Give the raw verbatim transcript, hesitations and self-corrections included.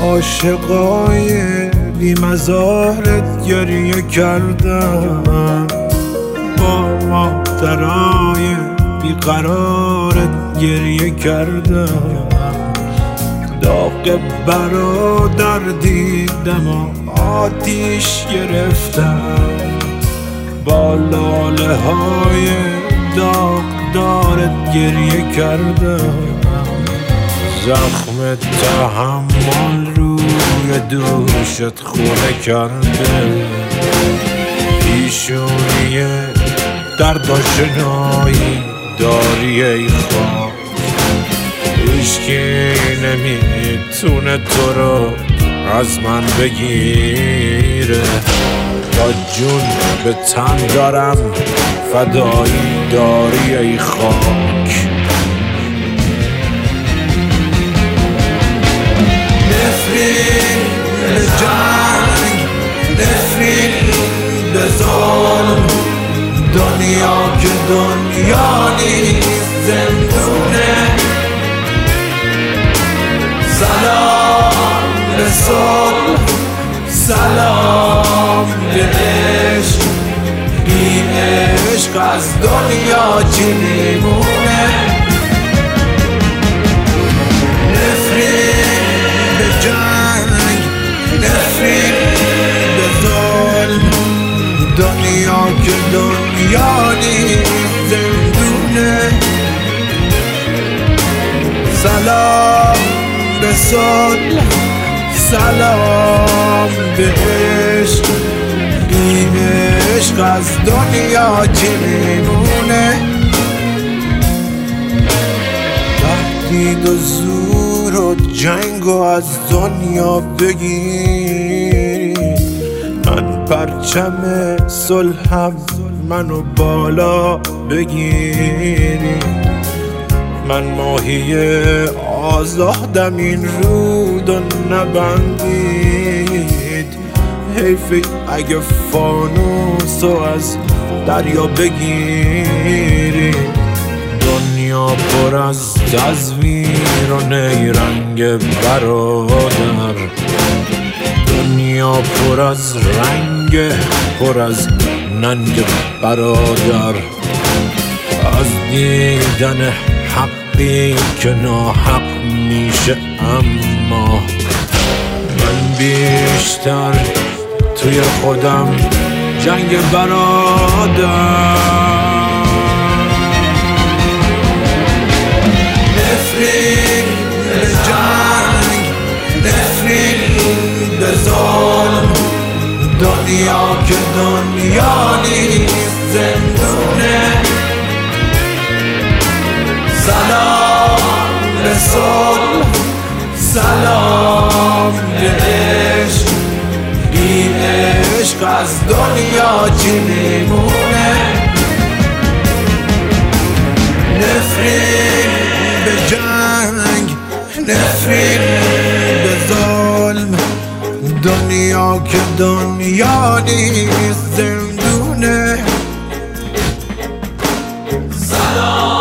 عاشقای بی مزارت گریه کردم، با مادرای بی قرارت گریه کردم. داغ برادر دیدم و آتیش گرفتم، با لاله های داغ دارت گریه کردم. زخم تحمل روی دوشت خونه کرده، پیشونی درد آشنایی داری ای خاک. هیچکی نمیتونه تو رو از من بگیره، تا جون به تن دارم فدایی داری ای خاک. نفرین به جنگ، نفرین به ظلم، دنیا که دنیا نیست زندونه. سلام به صلح، سلام به عشق، بی عشق از دنیا چی میمونه؟ نفرین به جنگ، نفرین به ظلم، دنیا که دنیا نیست زندونه. سلام به صلح، سلام به عشق، بی عشق از دنیا چی میمونه؟ تهدید و زور و جنگ و از دنیا بگیری، من پرچم صلحم منو بالا بگیری. من ماهی آزادم این رود و نبندید، حیف اگه فانوسو از دریا بگیری. دنیا پر از تزویر و نیرنگ برادر، دنیا پر از رنگ، پر از ننگ برادر. از دیدن حقی که ناحق میشه، اما من بیشتر توی خودم جنگ برادر. نفرین به جنگ، نفرین به ظلم، دنیا که دنیا نیست زندونه. سلام به صلح، سلام به عشق، بی عشق از دنیا چی میمونه؟ نفرین به جنگ، نفرین به ظلم، دنیا که دنیا نیست زندونه. سلام